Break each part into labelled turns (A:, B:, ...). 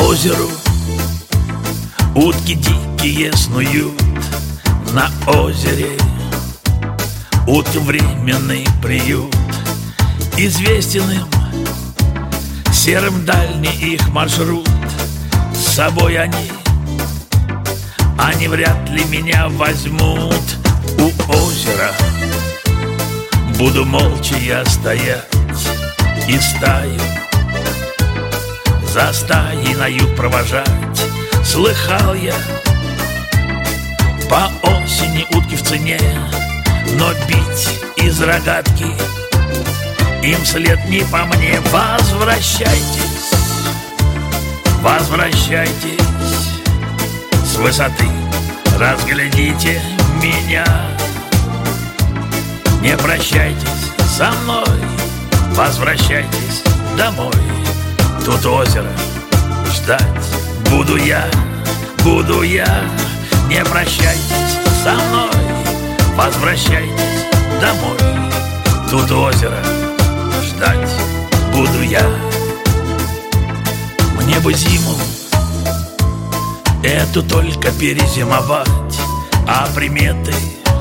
A: озеру утки дикие снуют. На озере утки временный приют. Известен им серым дальний их маршрут. С собой они вряд ли меня возьмут. У озера буду молча я стоять и стаю за стаей на юг провожать. Слыхал я, по осени утки в цене, но бить из рогатки им след не по мне. Возвращайтесь, возвращайтесь с высоты, разглядите меня. Не прощайтесь со мной, возвращайтесь домой. Тут озеро ждать буду я. Не прощайтесь со мной, возвращайтесь домой. Тут озеро ждать буду я. Мне бы зиму эту только перезимовать, а приметы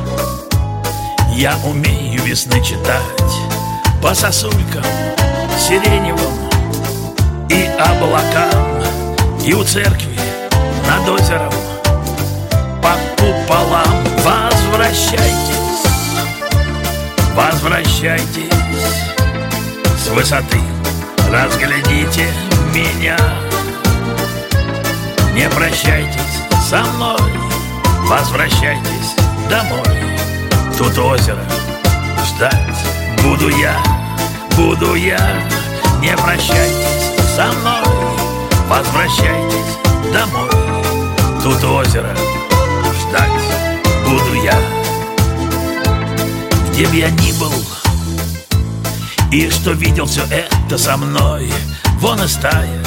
A: я умею весны читать. По сосулькам сиреневым и облакам, и у церкви над озером по куполам. Возвращайтесь, возвращайтесь с высоты, разглядите меня. Не прощайтесь со мной, возвращайтесь домой. Тут озеро ждать буду я. Не прощайтесь со мной, возвращайтесь домой. Тут озеро ждать буду я. Где б я ни был и что видел все это со мной, вон и стая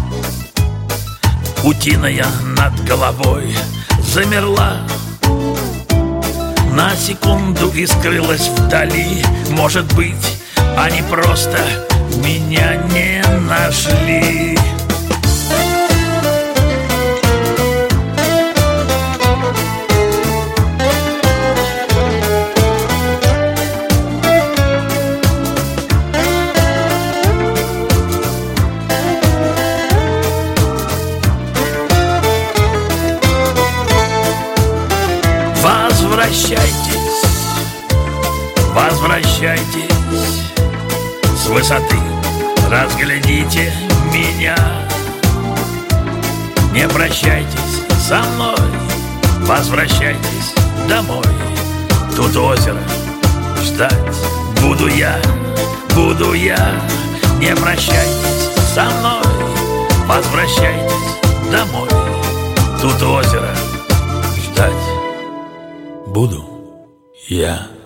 A: утиная над головой замерла на секунду и скрылась вдали. Может быть, они просто меня не нашли. Возвращайтесь, возвращайтесь с высоты, разглядите меня. Не прощайтесь со мной, возвращайтесь домой. Тут озеро ждать буду я. Не прощайтесь со мной, возвращайтесь домой. Тут озеро ждать буду я.